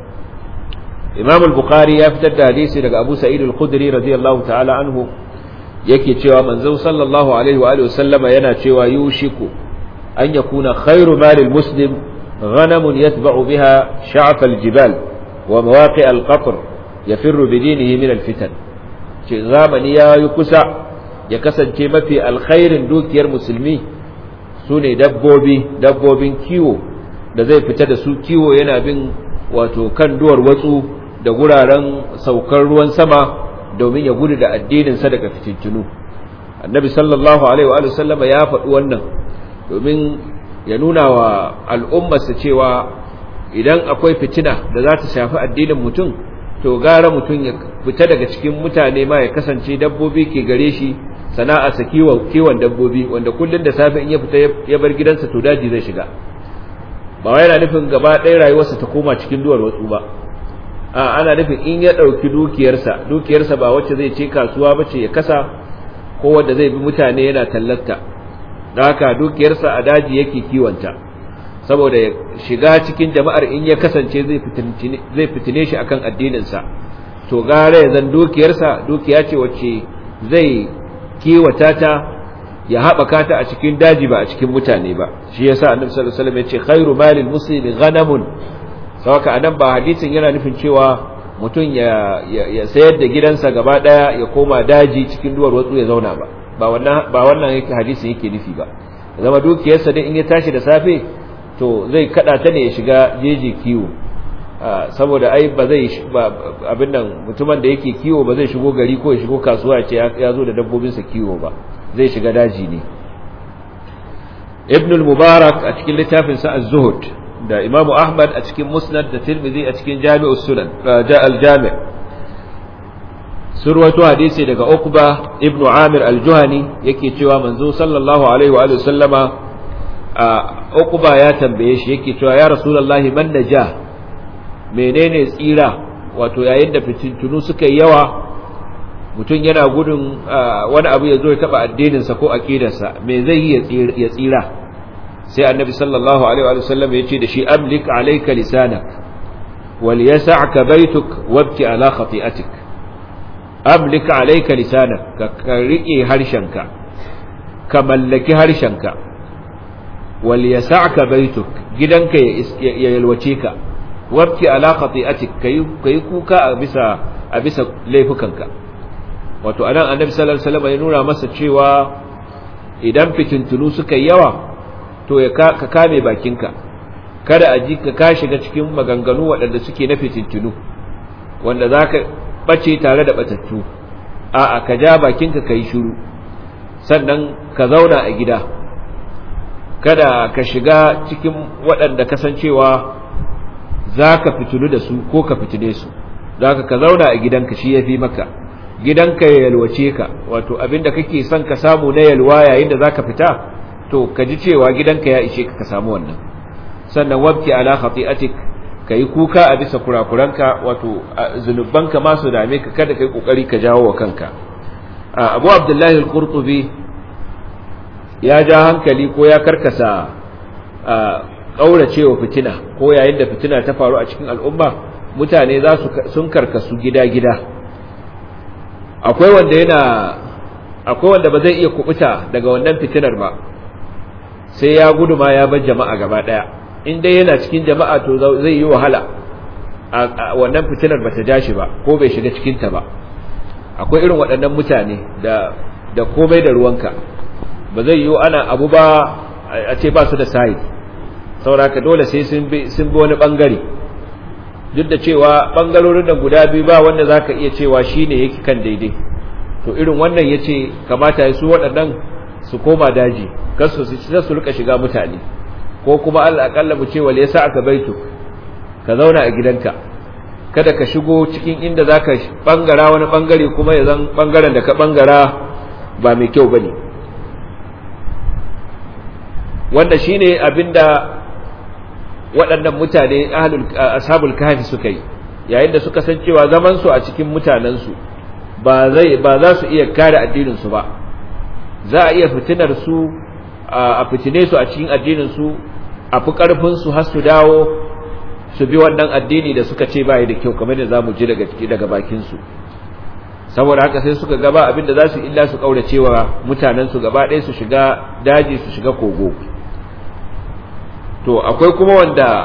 Imam al-Bukhari ya fitar da hadisi daga Abu Sa'id al-Khudri radiyallahu ta'ala anhu yake cewa manzo sallallahu alaihi wa alihi wasallama yana cewa yushiku an yakuna khairu malil muslim ghanamun yatba'u biha sha'f al-jibal wa mawaqi' al-qatr yafirru bi dinihi min al-fitan. Ce zamani ya yi kusa ya kasance mafi alkhairin dukiyar musulmi sune dabbobi dabbobin kiwo da zai fita da su kiwo, yana bin wato kan duwar watsu da guraren saukar ruwan sama domin ya gudu da addininsa daga fitintunu. Annabi sallallahu alaihi wa sallama ya faɗi wannan domin ya nuna wa al'ummarsa cewa idan akwai fitina da za ta shafi addinin mutum, to gara mutum ya fita daga cikin mutane ma ya kasance dabbobi ke gare shi, sana'arsa kiwon dabbobi, wanda kullum da safe in ya fita ya bar gidansa to daji zai shiga. Ba wai yana nufin gaba ɗaya rayuwarsa ta koma cikin duwar watsu ba, a ana nufin in ya ɗauki dukiyarsa dukiyarsa ba wacce zai ce kasuwa ba ce ya kasa, ko wanda zai bi mutane yana tallata, da haka dukiyarsa a daji yake kiwonta saboda ya shiga cikin jama'ar in ya kasance zai fitine shi akan addininsa. To gara ya zan dukiyarsa dukiya ce wacce zai kiwata ta ya haɓaka ta a cikin daji ba a cikin mutane ba. Shi yasa annabi sallallahu alaihi wasallam ya ce khairu malil muslimi ghanamun. Sawaka anan ba hadisin yana nufin cewa mutum ya, ya, ya sayar da gidansa gaba daya ya koma daji cikin duwar watsu ya zauna ba ba wannan ba wannan yake hadisin yake nufi ba. Zama dukiyarsa din in ya tashi da safe to zai kada ta ne ya shiga jeji kiwo, saboda ai ba zai abin nan mutumin da yake kiwo ba zai shigo gari ko ya shigo kasuwa ya ce ya zo da dabbobinsa kiwo ba, zai shiga daji ne. Ibn al-Mubarak a cikin littafin sa Az-Zuhd da Imam Ahmad a cikin Musnad da Tirmidhi a cikin Jami'us Sunan al-Jami' surwato hadisi daga Uqba ibn Amir al-Juhani yake cewa manzo sallallahu alaihi wa sallama Uqba ya tambaye shi yake cewa ya Rasulullahi man najah, menene tsira? Wato yayin da fitintunu suka yi yawa mutum yana gudun wani abu ya zo ya taba addininsa ko aqidarsa, me zai yi ya tsira? Sai annabi sallallahu alaihi wa sallam ya ce da shi amlik alayka lisanak wal yas'aka baytuk wabki ala khati'atik. Amlik alayka lisanak, ka rike harshenka, ka mallaki harshenka, wal yas'aka baytuk, gidanka ya yalwace ka, wabki ala khati'atik, kai kai kuka a bisa a bisa laifukanka. Wato anan annabi sallallahu alaihi wasallam ya nuna masa cewa idan fitintunu suka yi yawa to ya ka kame bakinka, kada a ji ka shiga cikin maganganu waɗanda suke na fitintunu wanda zaka bace tare da batattu. A'a, ka ja bakinka kai shiru, sannan ka zauna a gida, kada ka shiga cikin waɗanda kasancewa zaka fitulu da su ko ka fitine su. Zaka ka zauna a gidanka shi yafi maka, gidanka ya yalwace ka, wato abinda kake son ka samu na yalwa yayin da zaka fita to ka ji cewa gidanka ya ishe ka ka samu wannan. Sannan wabki ala khati'atik, kai kuka a bisa kurakuranka, wato zunubanka ma su dame ka, kada kai kokari ka jawo wa kanka. Abu Abdullahi al-Qurtubi ya ja hankali ko ya karkasa kauracewa fitina, ko yayin da fitina ta faru a cikin al'umma mutane za su sun karkasu gida-gida. Akwai wanda yana akwai wanda ba zai iya kubuta daga wannan fitinar ba, sai ya gudu ma ya bar jama'a gaba daya. In dai yana cikin jama'a to zai yi wahala a wannan fitinar bata ja shi ba ko bai shiga cikin ta ba. Akwai irin waɗannan mutane da da komai da ruwanka, ba zai yi ana abu ba a ce ba su da sai, saboda haka dole sai sun bi sun bi wani bangare, duk da cewa bangarorin da guda biyu ba wanda zaka iya cewa shine yake kan daidai. To irin wannan yace kamata su waɗannan su koma daji, kasu su su rika shiga mutane, ko kuma Allah akalla mu ce wal yasa aka baitu, ka zauna a gidanka, kada ka shigo cikin inda zaka bangara wani bangare kuma ya zan bangaren da ka bangara ba mai kyau bane. Wanda shine abinda waɗannan mutane ahlul ashabul kahfi suka yi, yayin da suka san cewa zaman su a cikin mutanen su ba zai ba za su iya kare addinin su ba, za a iya fitinar su a fitine su a cikin addinin su, a fi karfin su har su dawo su bi wannan addini da suka ce bai da kyau, kamar da zamu ji daga daga bakin su. Saboda haka sai suka gaba abinda za su illa su kauracewa mutanen su gaba ɗaya, su shiga daji, su shiga kogo. To akwai kuma wanda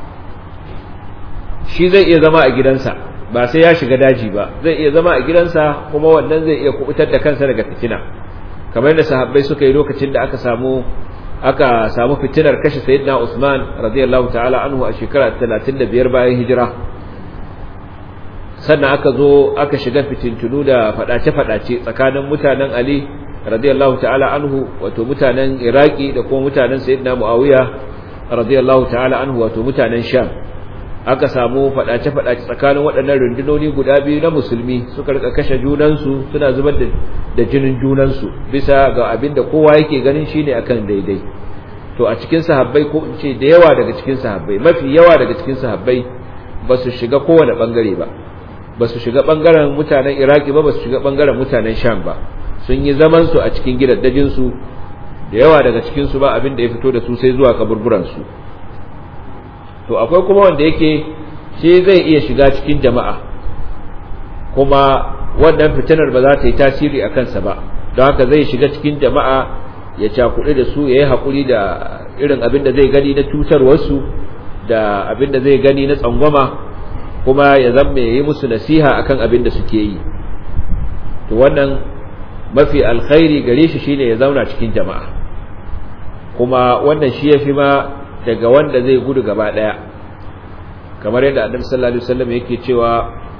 shi zai iya zama a gidansa, ba sai ya shiga daji ba, zai iya zama a gidansa kuma wannan zai iya kubutar da kansa daga fitina, kamar da sahabbai suka yi lokacin da aka samu aka samu fitinar kashe sayyidina Usman radiyallahu ta'ala anhu a shekara talatin da biyar bayan hijira. Sannan aka zo aka shiga fitintunu da fadace-fadace tsakanin mutanen Ali radiyallahu ta'ala anhu, wato mutanen Iraki, da kuma mutanen sayyidina Muawiya radiyallahu ta'ala anhu, wato mutanen Sham. Aka samu fadace-fadace tsakanin waɗannan rundunoni guda biyu na musulmi, suka rika kashe junansu, suna zubar da da jinin junansu bisa ga abin da kowa yake ganin shine akan daidai. To a cikin sahabbai, ko in ce da yawa daga cikin sahabbai, mafi yawa daga cikin sahabbai ba su shiga kowane bangare ba, ba su shiga bangaren mutanen Iraki ba, ba su shiga bangaren mutanen Sham ba. Sun yi zaman su a cikin gidaddajin su, da yawa daga cikin su ba abin da ya fito da su sai zuwa kaburburan su. To akwai kuma wanda yake shi zai iya shiga cikin jama'a, kuma wannan fitinar ba za ta yi tasiri a kansa ba, don haka zai shiga cikin jama'a ya cakuɗe da su, ya yi haƙuri da irin abin da zai gani na cutarwarsu, da abin da zai gani na tsangwama, kuma ya zama yi musu nasiha akan abin da suke yi. To wannan mafi alkhairi gare shi shine ya zauna cikin jama'a, kuma wannan shi yafi ma daga wanda zai gudu gaba daya, kamar yadda Annabi sallallahu alaihi wasallam yake cewa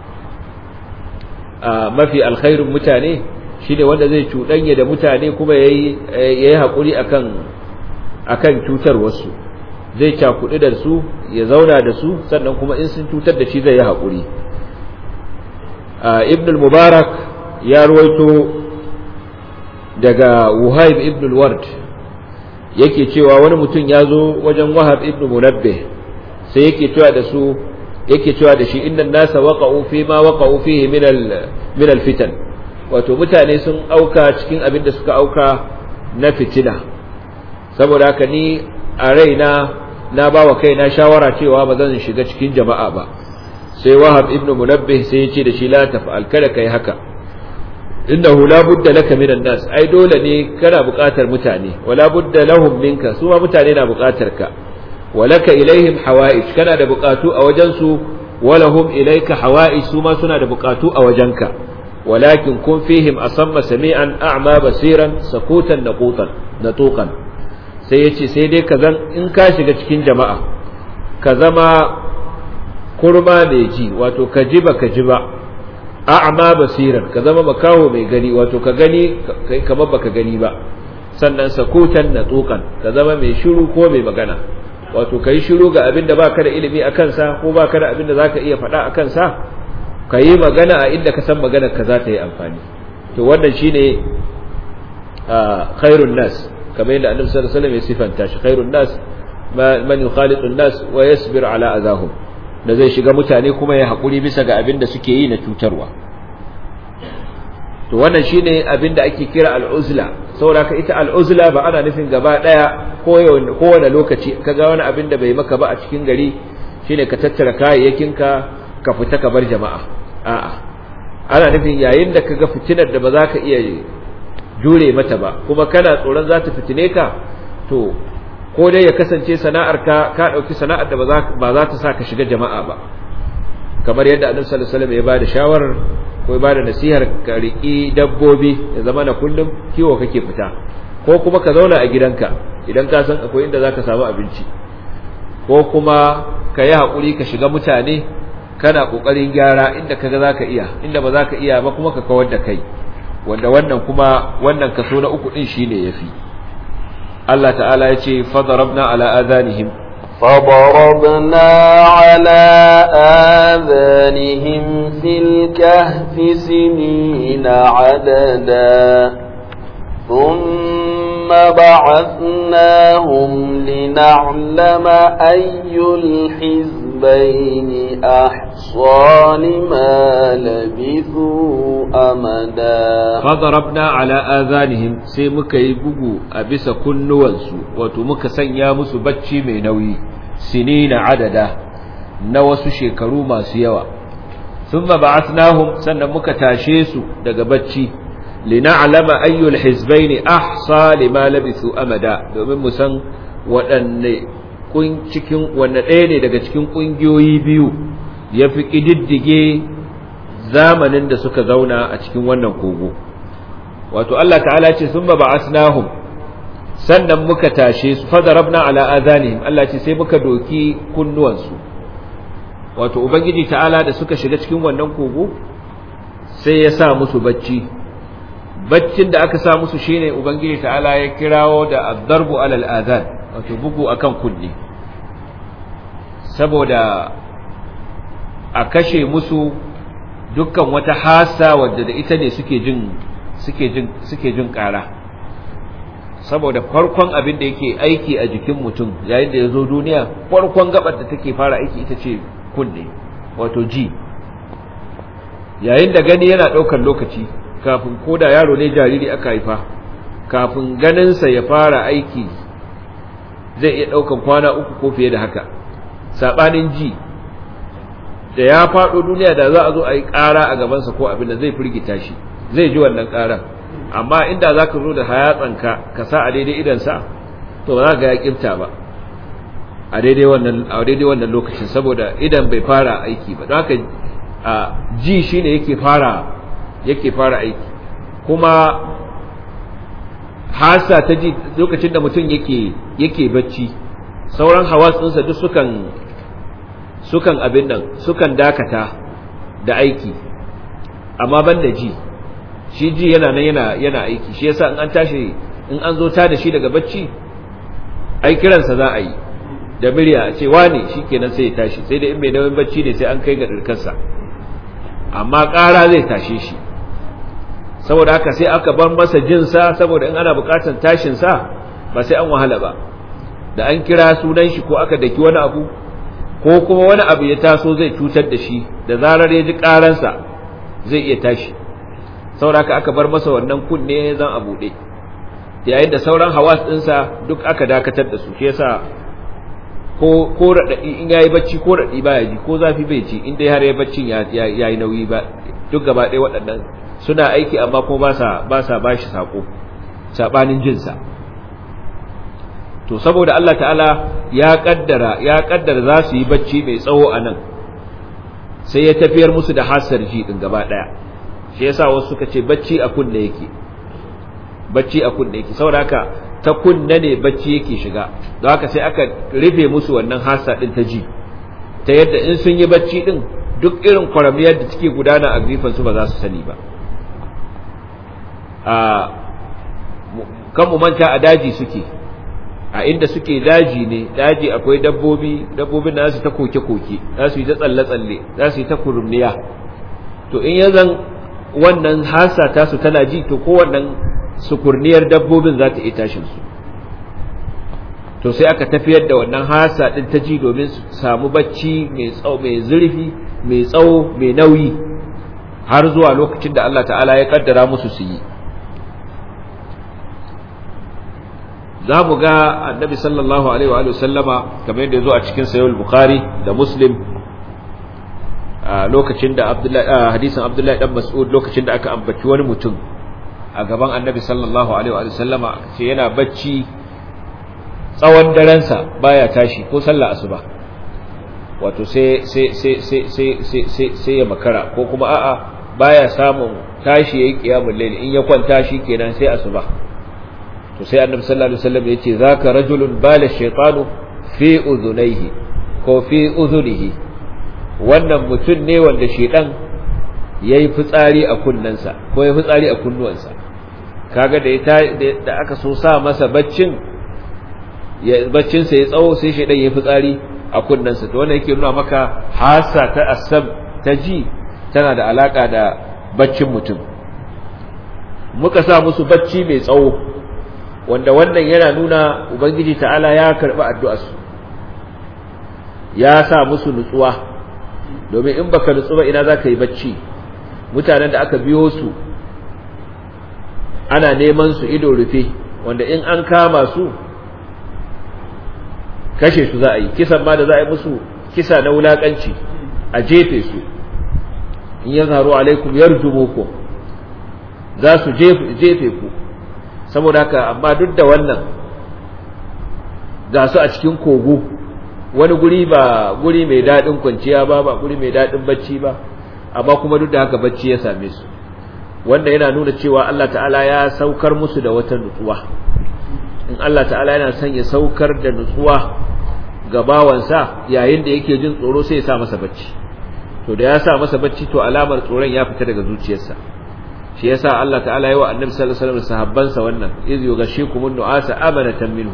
mafi alkhairun mutane shine wanda zai cuɗanya da mutane kuma yayi yayi hakuri akan akan cutar wasu, zai cakuɗi da su ya zauna da su, sannan kuma in sun cutar da shi zai yi hakuri. Ibn al-Mubarak ya ruwaito daga Wuhaib ibn al-Ward yake cewa wani mutum ya zo wajen Wahab ibn Munabbih sai yake cewa da su yake cewa da shi innan nasa waqa'u fi ma waqa'u fihi min al min al fitan, wato mutane sun auka cikin abin da suka auka na fitina, saboda haka ni a raina na bawa kaina shawara cewa ba zan shiga cikin jama'a ba. sai Wahab ibn Munabbih sai ya ce da shi la taf'al, kada kai haka, innahu la budda laka minan nas, ai dole ne kana buƙatar mutane, wala budda lahum minka, su ma mutane na buƙatar ka, walaka ilaihim hawa'ij, kana da buƙatu a wajen su, walahum ilaika hawa'ij, su ma suna da buƙatu a wajenka, walakin kun fihim asamma sami'an a'ma basiran sakutan naqutan natuqan. sai yace sai dai ka zan in ka shiga cikin jama'a ka zama kurma mai ji, wato ka ji ba ka ji ba, a'ma basiran ka zama makaho mai gani, wato ka gani kai kamar baka gani ba, sannan sakutan natuqan ka zama mai shiru ko mai magana, wato kai shiru ga abin da baka da ilimi akan sa ko baka da abin da zaka iya faɗa akan sa, kai magana a inda ka san maganar ka za ta yi amfani. to wannan shine khairun nas, kamar yadda Annabi sallallahu alaihi wasallam ya sifanta shi, khairun nas man yukhalitu an-nas wa yasbir ala adahum, da zai shiga mutane kuma ya haƙuri bisa ga abin da suke yi na cutarwa. to wannan shine abin da ake kira al'uzla, saboda ka ita al'uzla ba ana nufin gaba daya kowane lokaci kaga wani abin da bai maka ba a cikin gari shine ka tattara kayayyakinka ka fita ka bar jama'a. a'a, ana nufin yayin da kaga fitinar da ba za ka iya jure mata ba kuma kana tsoron za ta fitine ka, to ko dai ya kasance sana'ar ka ka dauki sana'ar da ba za ta sa ka shiga jama'a ba, kamar yadda Annabi sallallahu alaihi wasallam ya bada shawarar ko ya bada nasihar ka riki dabbobi, ya zama na kullum kiwo kake fita, ko kuma ka zauna a gidanka idan ka san akwai inda zaka samu abinci, ko kuma ka yi hakuri ka shiga mutane kana kokarin gyara inda kaga zaka iya, inda ba zaka iya ba kuma ka kawar da kai, wanda wannan kuma wannan kaso na uku din shine yafi. Allah ta'ala ya ce fadarabna ala adhanihim فضربنا على آذانهم في الكهف سنين عددا ثم بعثناهم لنعلم أي الحزبين أحصى لما لبثوا أمدا فضربنا على آذانهم sai muka yi bugu a bisa kunnuwansu, wato muka sanya musu bacci mai nauyi, sinina adada na wasu shekaru masu yawa. thumma ba'athnahum, sannan muka tashe su daga bacci, lina'lama ayyul hizbaini ahsa lima labithu amada, domin mu san waɗanne kun cikin wanne ɗaya ne daga cikin ƙungiyoyi biyu yafi kididdige zamanin da suka zauna a cikin wannan kogo. wato Allah ta'ala ce thumma ba'athnahum, sannan muka tashe su, fadarabna ala adhanihim, Allah ce sai muka doki kunnuwansu. wato ubangiji ta'ala da suka shiga cikin wannan kogo sai ya sa musu bacci, baccin da aka sa musu shine ubangiji ta'ala ya kirawo da ad-darbu ala al-adhan, wato bugu akan kunne, saboda a kashe musu dukkan wata hasa wadda da ita ne suke jin suke jin suke jin ƙara. saboda farkon abin da yake aiki a jikin mutum yayin da ya zo duniya, farkon gabar da take fara aiki ita ce kunne, wato ji. yayin da gani yana ɗaukar lokaci, kafin koda yaro ne jariri aka haifa, kafin ganinsa ya fara aiki zai iya ɗaukan kwana uku ko fiye da haka. saɓanin ji, da ya faɗo duniya da za a zo a yi ƙara a gabansa ko abin da zai firgita shi, zai ji wannan ƙaran. amma inda za ka zo da hayatsanka ka sa a daidai idansa, to ba za ka ga ya ƙirta ba. a daidai wannan a daidai wannan lokacin saboda idan bai fara aiki ba don haka ji shine yake fara yake fara aiki kuma hasa ta ji lokacin da mutum yake yake bacci sauran hawas ɗinsa duk sukan sukan abin nan sukan dakata da aiki amma banda ji shi ji yana nan yana yana aiki shi yasa in an tashi in an zo ta da shi daga bacci ai kiransa za a yi da murya a ce wane shikenan sai ya tashi sai da in mai nauyin bacci ne sai an kai ga dirkarsa amma ƙara zai tashe shi saboda haka sai aka bar masa jinsa saboda in ana buƙatar tashin sa ba sai an wahala ba da an kira sunan shi ko aka daki wani abu ko kuma wani abu ya taso zai cutar da shi da zarar ya ji ƙaransa zai iya tashi saboda haka aka bar masa wannan kunne zan a buɗe yayin da sauran hawas ɗinsa duk aka dakatar da su shi yasa ko ko radadi in yayi bacci ko radadi baya ji ko zafi bai ji in dai har yayi baccin ya yayi nauyi ba duk gaba ɗaya waɗannan suna aiki amma kuma ba sa ba sa bashi sako sabanin jin sa to saboda Allah ta'ala ya kaddara ya kaddara za su yi bacci mai tsawo anan sai ya tafiyar musu da hasar ji din gaba ɗaya shi yasa wasu suka ce bacci a kunne yake bacci a kunne yake saboda haka ta kunne ne bacci yake shiga don haka sai aka rufe musu wannan hasa din ta ji ta yadda in sun yi bacci din duk irin kwaramiyar da take gudana a grifan su ba za su sani ba a kan mu manta a daji suke a inda suke daji ne daji akwai dabbobi dabbobin da su ta koke koke za su yi ta tsalle tsalle za su yi ta kurumniya to in yazan wannan hasa ta su tana ji to ko wannan sukurniyar dabbobin za ta iya tashin su to sai aka tafiyar da wannan hasa din ta ji domin su samu bacci mai tsawo mai zurfi mai tsawo mai nauyi har zuwa lokacin da Allah ta'ala ya kaddara musu su yi za mu ga annabi sallallahu alaihi wa sallama kamar yadda ya zo a cikin sahih bukhari da muslim a lokacin da abdullahi hadisin abdullahi dan mas'ud lokacin da aka ambaci wani mutum a gaban annabi sallallahu alaihi wa sallama ce yana bacci tsawon darensa baya tashi ko sallah asuba wato sai sai sai sai sai sai sai ya makara ko kuma a'a baya samun tashi yayin qiyamul layl in ya kwanta shi kenan sai asuba to sai annabi sallallahu alaihi wasallam yace zaka rajulun bala shaytanu fi udhunayhi ko fi udhunihi wannan mutum ne wanda shedan yayi fitsari a kunnensa ko yayi fitsari a kunnuwansa kaga da da aka so sa masa baccin ya baccin sa ya tsawo sai shedan yayi fitsari a kunnensa to wannan yake nuna maka hasa ta asab ta ji tana da alaka da baccin mutum muka sa musu bacci mai tsawo wanda wannan yana nuna ubangiji ta'ala ya karbi addu'arsu ya sa musu nutsuwa domin in baka nutsu ba ina zaka yi bacci mutanen da aka biyo su ana neman su ido rufe wanda in an kama su kashe su za a yi kisan ma da za a yi musu kisa na wulakanci a jefe su in yazharu alaikum yarjumukum za su jefe ku saboda haka amma duk da wannan ga su a cikin kogo wani guri ba guri mai dadin kwanciya ba ba guri mai dadin bacci ba amma kuma duk da haka bacci ya same su wanda yana nuna cewa Allah ta'ala ya saukar musu da wata nutsuwa in Allah ta'ala yana son ya saukar da nutsuwa ga bawansa yayin da yake jin tsoro sai ya sa masa bacci to da ya sa masa bacci to alamar tsoron ya fita daga zuciyarsa shi yasa Allah ta'ala ya wa annabi sallallahu alaihi wasallam sahabbansa wannan iz yughashikumun nu'asa amanatan minhu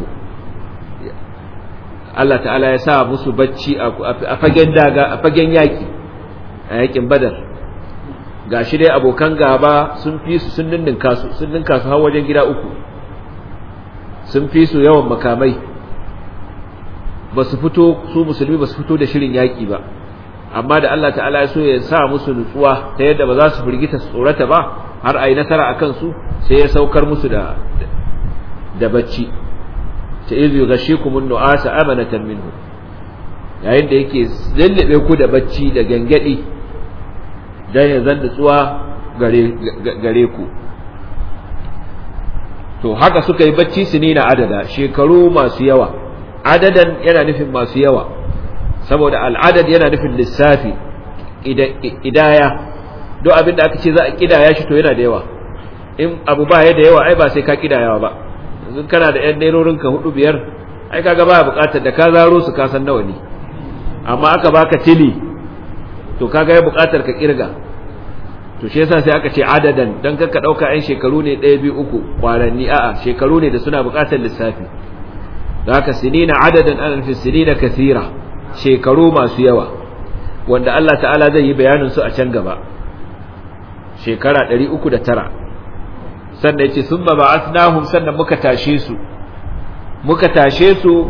Allah ta'ala ya sa musu bacci a fagen daga a fagen yaki a yakin badar gashi dai abokan gaba sun fi su sun ninninka su sun ninka su har wajen gida uku sun fi su yawan makamai ba su fito su musulmi ba su fito da shirin yaki ba amma da Allah ta'ala ya so ya sa musu nutsuwa ta yadda ba za su firgita su tsorata ba har ayi nasara akan su sai ya saukar musu da da bacci ta izu ghashikumun nu'asa amanatan minhu yayin da yake lallabe ku da bacci da gangadi dan ya zan nutsuwa gare gare ku to haka suka yi bacci sinina adada shekaru masu yawa adadan yana nufin masu yawa, saboda al'adad yana nufin lissafi, idaya, duk abin da aka ce za a kidaya shi to yana da yawa. In abu ba ya da yawa ai ba sai ka kidayawa ba. Yanzu kana da yan nairorin ka hudu biyar ai kaga ba bukatar da ka zaro su ka san nawa ne, amma aka baka tili to kaga ya bukatar ka kirga. To shi yasa sai aka ce adadan, dan kanka dauka yan shekaru ne ɗaya biyu uku kwaranni, a'a shekaru ne da suna bukatar lissafi. Da haka sinina adadan ana nufin sinina kathira, shekaru masu yawa wanda Allah ta'ala zai yi bayanin su a can gaba, shekara ɗari uku da tara. Sannan yace summa ba'athnahum, sannan muka tashe su muka tashe su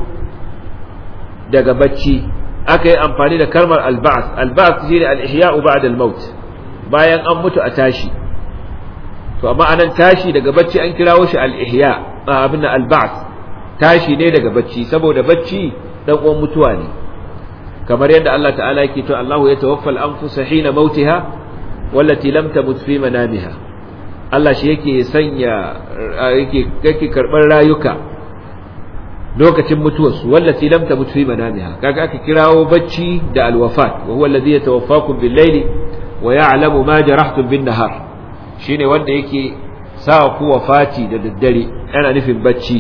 daga bacci. Aka yi amfani da kalmar al-ba'th. Al-ba'th shine al-ihya'u ba'da al-maut, bayan an mutu a tashi. To amma anan tashi daga bacci an kirawo shi al-ihya, abin al-ba'th, tashi ne daga bacci, saboda bacci dan uwan mutuwa ne. Kamar yadda Allah ta'ala yake to Allahu yatawaffa al-anfusa hina mautiha wallati lam tamut fi manamiha. Allah shi yake sanya yake yake karban rayuka lokacin mutuwarsu, wallati lam tamut fi manamiha. Kaga aka kirawo bacci da al-wafat, wa huwa alladhi yatawaffakum bil-layli wa ya'lamu ma jarahtum bin-nahar. Shine wanda yake sa ku wafati da daddare, ana nufin bacci.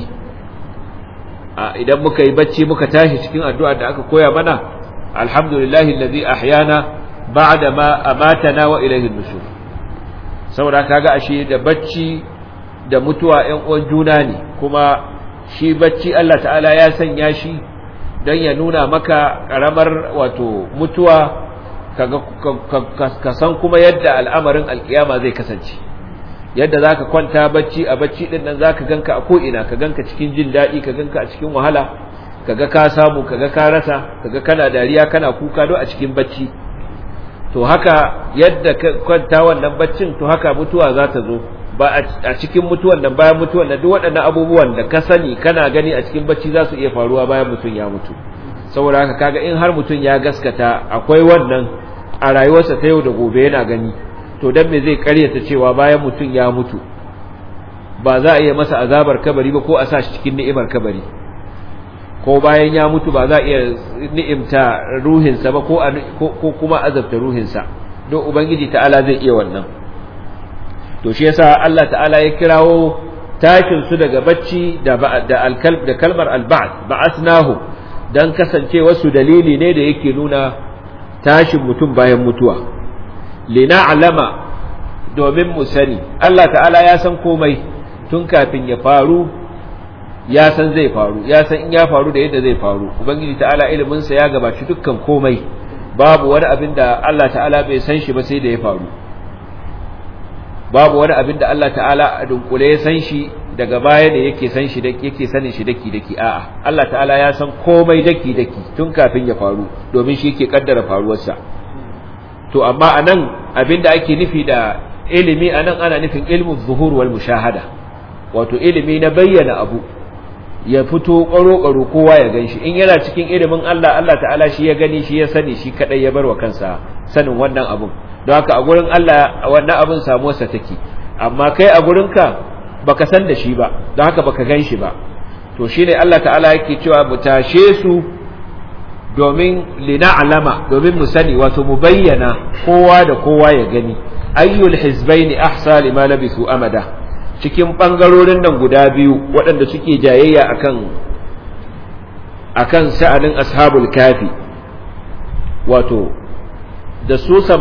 Idan muka yi bacci muka tashi cikin addu'a da aka koya mana, alhamdulillahi alladhi ahyana ba'da ma amatana wa ilayhi an-nushur. Saboda kaga ashe da bacci da mutuwa ƴan uwan juna ne, kuma shi bacci Allah ta'ala ya sanya shi dan ya nuna maka karamar wato mutuwa, kaga ka san kuma yadda al'amarin alkiyama zai kasance. Yadda zaka kwanta bacci, a bacci din nan zaka ganka a ko ina, ka ganka cikin jin dadi, ka ganka a cikin wahala, kaga ka samu, kaga ka rasa, kaga kana dariya kana kuka do a cikin bacci. To haka yadda ka kwanta wannan baccin, to haka mutuwa za ta zo ba a cikin mutuwan nan, bayan mutuwan nan, duk waɗannan abubuwan da ka sani kana gani a cikin bacci za su iya faruwa bayan mutum ya mutu. Saboda haka kaga in har mutum ya gaskata akwai wannan a rayuwarsa ta yau da gobe yana gani, to dan me zai karyata cewa bayan mutum ya mutu ba za a iya masa azabar kabari ba, ko a sa shi cikin ni'imar kabari, ko bayan ya mutu ba za a iya ni'imta ruhinsa ba, ko kuma azabta ruhinsa. don ubangiji ta'ala zai iya wannan. To shi yasa Allah ta'ala ya kirawo tashin su daga bacci da da da kalmar al-ba'th, ba'athnahu, dan kasance wasu dalili ne da yake nuna tashin mutum bayan mutuwa. Lina'lama, domin mu sani Allah ta'ala ya san komai tun kafin ya faru, ya san zai faru, ya san in ya faru da yadda zai faru. Ubangiji ta'ala ilimin sa ya gabaci dukkan komai, babu wani abin da Allah ta'ala bai san shi ba sai da ya faru. Babu wani abin da Allah ta'ala a dunkule ya san shi daga baya ne yake san shi yake sanin shi daki daki. A'a, Allah ta'ala ya san komai daki daki tun kafin ya faru, domin shi yake kaddara faruwarsa. To amma anan abin da ake nufi da ilimi anan ana nufin ilmu zuhur wal mushahada, wato ilimi na bayyana abu ya fito ƙaro-ƙaro kowa ya gan shi. In yana cikin ilimin Allah, Allah ta'ala shi ya gani, shi ya sani, shi kadai ya bar wa kansa sanin wannan abun. Don haka a gurin Allah wannan abun samuwarsa take, amma kai a gurinka baka san da shi ba, don haka baka gan shi ba. To shine Allah ta'ala yake cewa mu tashe su domin lina'lama, domin mu sani, wato mu bayyana kowa da kowa ya gani, ayyul hizbaini ahsa lima labisu amada, cikin ɓangarorin nan guda biyu waɗanda suke jayayya akan akan sha'anin ashabul kafi, wato da su